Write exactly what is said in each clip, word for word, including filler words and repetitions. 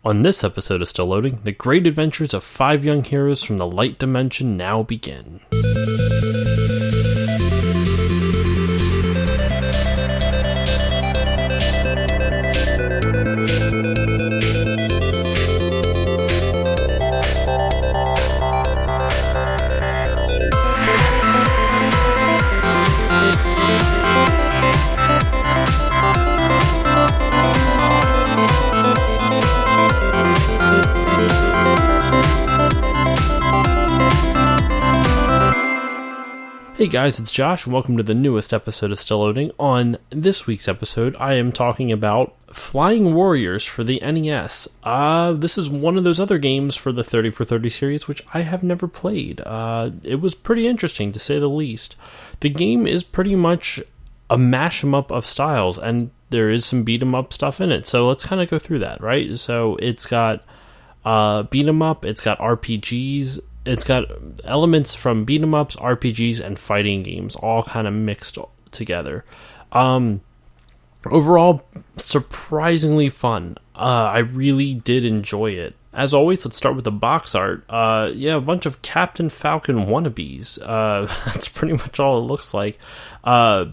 On this episode of Still Loading, the great adventures of five young heroes from the Light Dimension now begin. Hey guys, it's Josh, and welcome to the newest episode of Still Loading. On this week's episode, I am talking about Flying Warriors for the N E S. Uh, this is one of those other games for the thirty for thirty series, which I have never played. Uh, it was pretty interesting, to say the least. The game is pretty much a mash-em-up of styles, and there is some beat-em-up stuff in it, so let's kind of go through that, right? So it's got uh, beat-em-up, it's got R P Gs, it's got elements from beat-em-ups, R P Gs, and fighting games, all kind of mixed together. Um, overall, surprisingly fun. Uh, I really did enjoy it. As always, let's start with the box art. Uh, yeah, a bunch of Captain Falcon wannabes. Uh, that's pretty much all it looks like. Uh,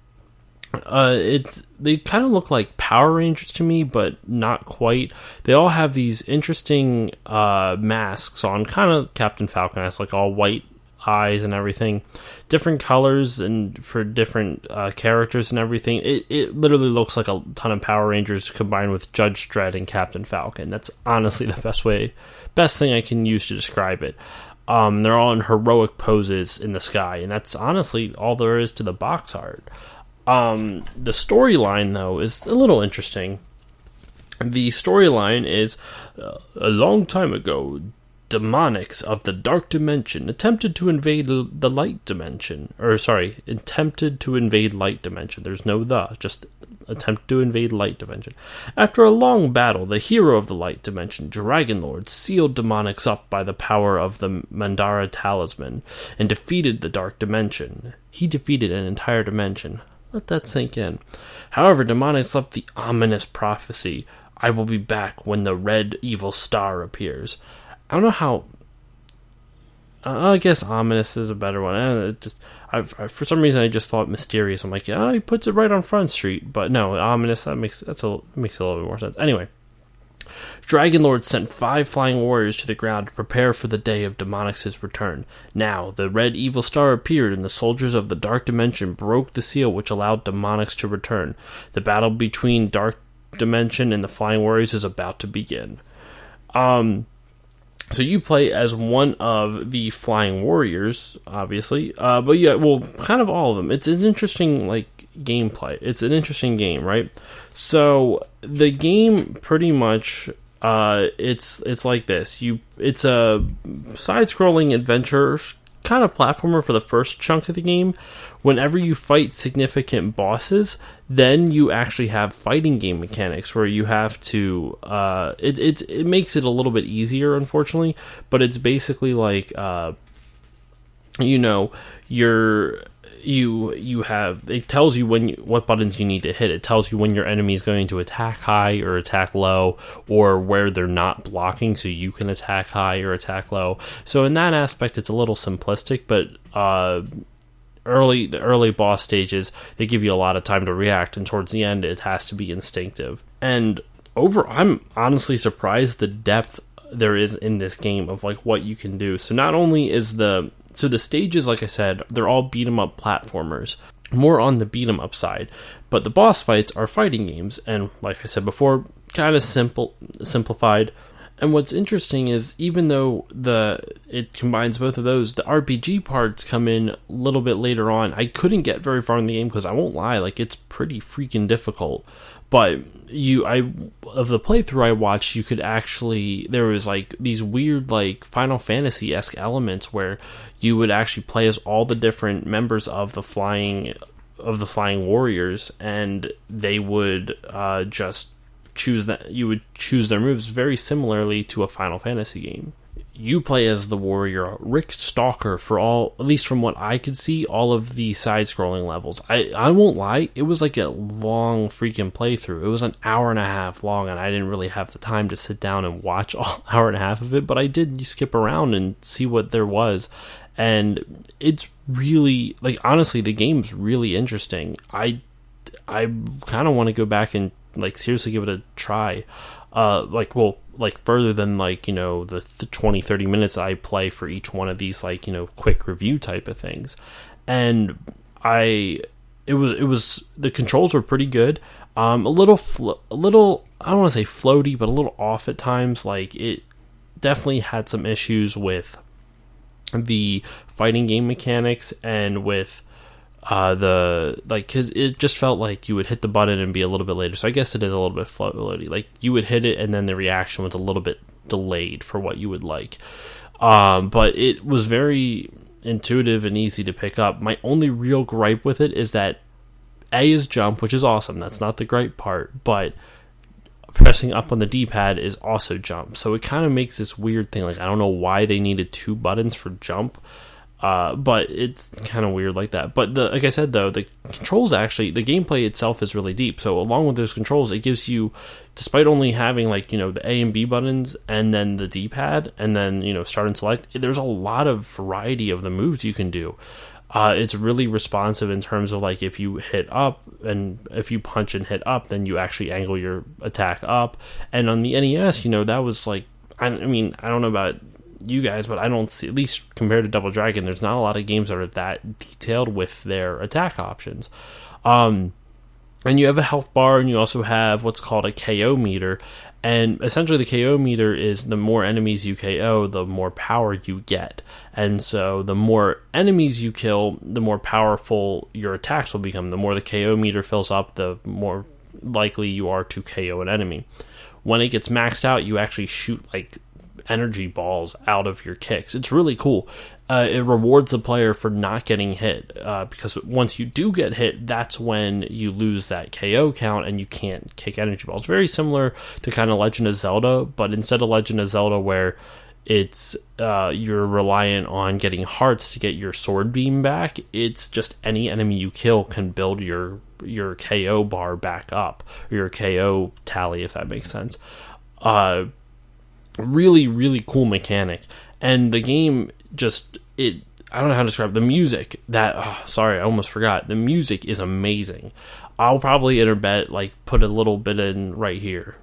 uh, it's they kind of look like Power Rangers to me, but not quite. They all have these interesting uh, masks on, kind of Captain Falcon has like all white eyes and everything, different colors and for different uh, characters and everything. It it literally looks like a ton of Power Rangers combined with Judge Dredd and Captain Falcon. That's honestly the best way, best thing I can use to describe it. Um, they're all in heroic poses in the sky, and that's honestly all there is to the box art. Um, the storyline, though, is a little interesting. The storyline is, uh, a long time ago, demonics of the Dark Dimension attempted to invade l- the Light Dimension. Or, sorry, attempted to invade Light Dimension. There's no the, just attempt to invade Light Dimension. After a long battle, the hero of the Light Dimension, Dragonlord, sealed demonics up by the power of the Mandara Talisman and defeated the Dark Dimension. He defeated an entire dimension. Let that sink in. However, demonics left the ominous prophecy, I will be back when the red evil star appears. I don't know how... Uh, I guess ominous is a better one. Uh, it just, I've, I, for some reason, I just thought mysterious. I'm like, yeah, he puts it right on Front Street. But no, ominous, that makes, that's a, makes a little bit more sense. Anyway. Dragonlord sent five flying warriors to the ground to prepare for the day of Demonics' return. Now, the red evil star appeared, and the soldiers of the Dark Dimension broke the seal which allowed Demonics to return. The battle between Dark Dimension and the Flying Warriors is about to begin. Um, so you play as one of the Flying Warriors, obviously. Uh, but yeah, well, kind of all of them. It's an interesting, like, gameplay. It's an interesting game, right? So the game pretty much uh it's it's like this. You it's a side-scrolling adventure kind of platformer for the first chunk of the game. Whenever you fight significant bosses, then you actually have fighting game mechanics where you have to uh it it it makes it a little bit easier, unfortunately, but it's basically like uh you know, you're You you have it tells you when you, what buttons you need to hit. It tells you when your enemy is going to attack high or attack low, or where they're not blocking, so you can attack high or attack low. So in that aspect, it's a little simplistic, but uh, early the early boss stages they give you a lot of time to react, and towards the end, it has to be instinctive. And over, I'm honestly surprised the depth there is in this game of like what you can do. So not only is the So the stages, like I said, they're all beat-em-up platformers, more on the beat-em-up side. But the boss fights are fighting games, and like I said before, kind of simple, simplified. And what's interesting is, even though the it combines both of those, the R P G parts come in a little bit later on. I couldn't get very far in the game because I won't lie, like it's pretty freaking difficult. But you, I of the playthrough I watched, you could actually there was like these weird like Final Fantasy-esque elements where you would actually play as all the different members of the flying of the flying warriors, and they would uh, just choose that you would choose their moves very similarly to a Final Fantasy game. you play as the warrior Rick Stalker for all, at least from what I could see, all of the side-scrolling levels. I, I won't lie, it was like a long freaking playthrough. It was an hour and a half long, and I didn't really have the time to sit down and watch all hour and a half of it, but I did skip around and see what there was. And it's really, like, honestly, the game's really interesting. I, I kind of want to go back and, like, seriously give it a try. Uh, like, well, like, further than, like, you know, the, the twenty, thirty minutes I play for each one of these, like, you know, quick review type of things. And I, it was, it was, the controls were pretty good. Um, a little, flo- a little, I don't want to say floaty, but a little off at times. Like, it definitely had some issues with the fighting game mechanics and with uh the like, because it just felt like you would hit the button and be a little bit later. So I guess it is a little bit floaty. Like, you would hit it and then the reaction was a little bit delayed for what you would like. Um but it was very intuitive and easy to pick up. My only real gripe with it is that A is jump, which is awesome. That's not the gripe part, but pressing up on the D-pad is also jump. So it kind of makes this weird thing. Like, I don't know why they needed two buttons for jump, uh, but it's kind of weird like that. But the, like I said, though, the controls actually, the gameplay itself is really deep. So along with those controls, it gives you, despite only having, like, you know, the A and B buttons and then the D-pad and then, you know, start and select, there's a lot of variety of the moves you can do. Uh, it's really responsive in terms of, like, if you hit up and if you punch and hit up, then you actually angle your attack up. And on the N E S, you know, that was like, I, I mean, I don't know about you guys, but I don't see, at least compared to Double Dragon, there's not a lot of games that are that detailed with their attack options. Um, and you have a health bar, and you also have what's called a K O meter. And essentially the K O meter is the more enemies you K O, the more power you get. And so the more enemies you kill, the more powerful your attacks will become. The more the K O meter fills up, the more likely you are to K O an enemy. When it gets maxed out, you actually shoot, like, energy balls out of your kicks. It's really cool. Uh, it rewards the player for not getting hit, uh, because once you do get hit, that's when you lose that K O count and you can't kick energy balls. Very similar to kind of Legend of Zelda, but instead of Legend of Zelda where it's uh, you're reliant on getting hearts to get your sword beam back, it's just any enemy you kill can build your your K O bar back up, or your K O tally, if that makes sense. Uh, really, really cool mechanic. And the game just, it, I don't know how to describe the music. That, oh, sorry, I almost forgot. The music is amazing. I'll probably interbet, like, put a little bit in right here.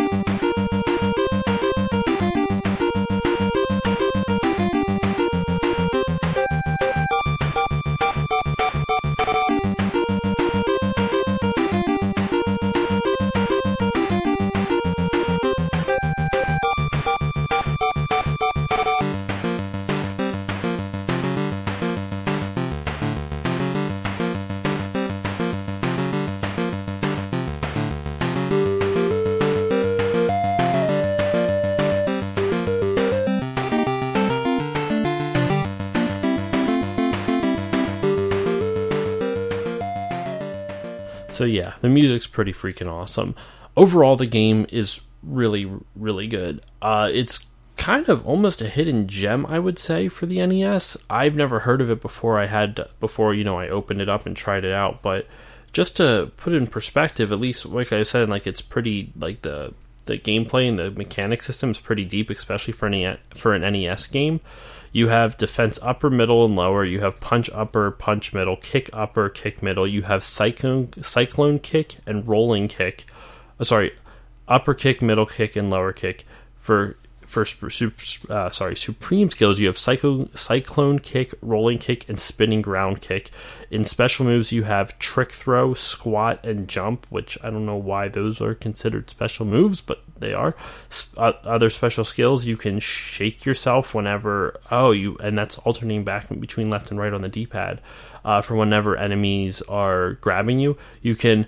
So yeah, the music's pretty freaking awesome. Overall, the game is really, really good. Uh, it's kind of almost a hidden gem, I would say, for the N E S. I've never heard of it before. I had before, you know, I opened it up and tried it out. But just to put it in perspective, at least like I said, like, it's pretty, like, the the gameplay and the mechanic system is pretty deep, especially for an for an N E S game. You have defense upper, middle, and lower. You have punch upper, punch middle, kick upper, kick middle. You have cyclone, cyclone kick and rolling kick. Oh, sorry, upper kick, middle kick, and lower kick. For for uh, sorry supreme skills, you have cyclone, cyclone kick, rolling kick, and spinning ground kick. In special moves, you have trick throw, squat, and jump, which I don't know why those are considered special moves, but they are. Uh, other special skills, you can shake yourself whenever, oh, you, and that's alternating back between left and right on the D-pad, uh, for whenever enemies are grabbing you. You can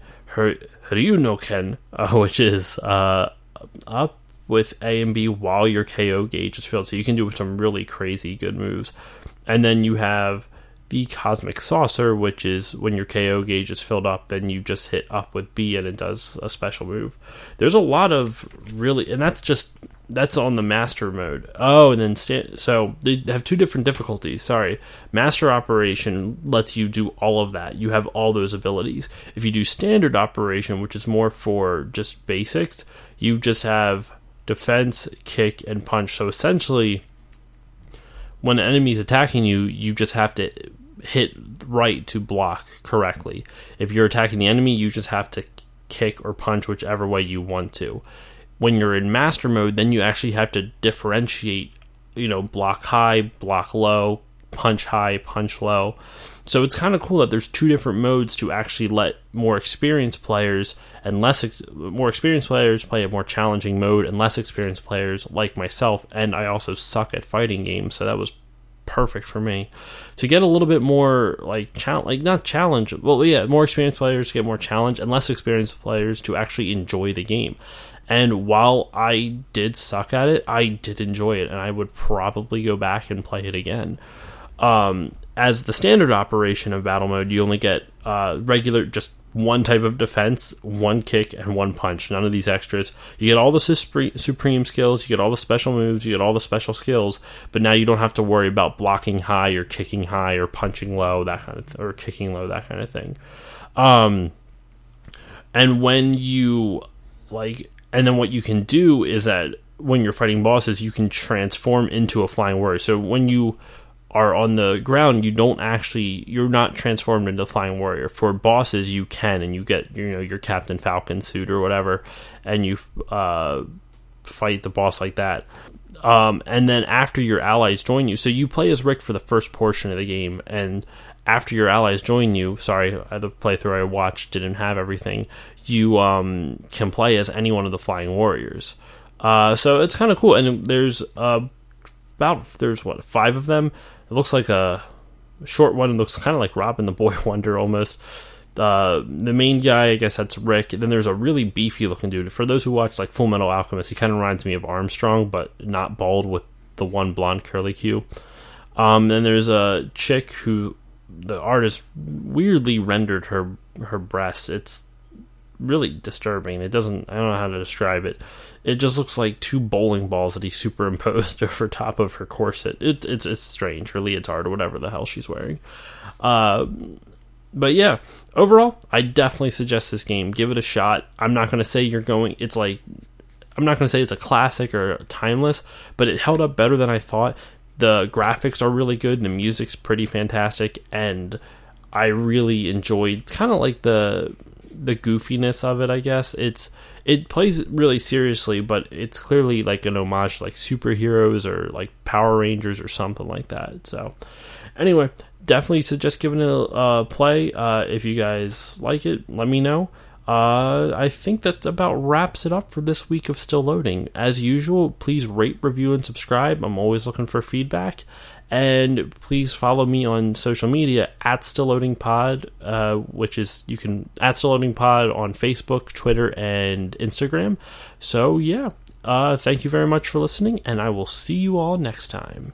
Ryunoken, uh, which is uh, up with A and B while your K O gauge is filled, so you can do some really crazy good moves. And then you have the Cosmic Saucer, which is when your K O gauge is filled up, then you just hit up with B and it does a special move. There's a lot of really, and that's just That's on the master mode. Oh, and then sta- so they have two different difficulties. Sorry, master operation lets you do all of that. You have all those abilities. If you do standard operation, which is more for just basics, you just have defense, kick, and punch. So essentially, when an enemy's attacking you, you just have to hit right to block correctly. If you're attacking the enemy, you just have to kick or punch whichever way you want to. When you're in master mode, then you actually have to differentiate, you know, block high, block low, punch high, punch low. So it's kind of cool that there's two different modes to actually let more experienced players and less ex- more experienced players play a more challenging mode, and less experienced players like myself. And I also suck at fighting games, so that was perfect for me to get a little bit more like challenge, like not challenge. Well, yeah, more experienced players get more challenge, and less experienced players to actually enjoy the game. And while I did suck at it, I did enjoy it, and I would probably go back and play it again. Um, as the standard operation of battle mode, you only get uh, regular, just one type of defense, one kick, and one punch. None of these extras. You get all the supreme skills, you get all the special moves, you get all the special skills, but now you don't have to worry about blocking high or kicking high or punching low, that kind of th- or kicking low, that kind of thing. Um, and when you like. And then what you can do is that when you're fighting bosses, you can transform into a flying warrior. So when you are on the ground, you don't actually, you're not transformed into a flying warrior. For bosses, you can, and you get, you know, your Captain Falcon suit or whatever, and you uh, fight the boss like that. Um, and then after your allies join you, so you play as Rick for the first portion of the game, and after your allies join you, sorry, the playthrough I watched didn't have everything, you um, can play as any one of the Flying Warriors. Uh, so it's kind of cool, and there's uh, about, there's what, five of them? It looks like a short one. It looks kind of like Robin the Boy Wonder almost. Uh, the main guy, I guess that's Rick. Then there's a really beefy looking dude. For those who watch like Full Metal Alchemist, he kind of reminds me of Armstrong, but not bald with the one blonde curly Q. Um, then there's a chick who the artist weirdly rendered her her breasts. It's really disturbing. It doesn't, I don't know how to describe it. It just looks like two bowling balls that he superimposed over top of her corset. It, it's it's strange, her leotard or whatever the hell she's wearing. Uh, but yeah, overall, I definitely suggest this game. Give it a shot. I'm not going to say you're going, it's like, I'm not going to say it's a classic or timeless, but it held up better than I thought. The graphics are really good, and the music's pretty fantastic, and I really enjoyed kind of like the the goofiness of it, I guess. It's it plays really seriously, but it's clearly like an homage to like superheroes or like Power Rangers or something like that. So anyway, definitely suggest giving it a uh, play. Uh, if you guys like it, let me know. Uh, I think that about wraps it up for this week of Still Loading. As usual, please rate, review, and subscribe. I'm always looking for feedback. And please follow me on social media at Still Loading Pod, uh, which is, you can, at Still Loading Pod on Facebook, Twitter, and Instagram. So, yeah, uh, thank you very much for listening, and I will see you all next time.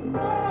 Bye.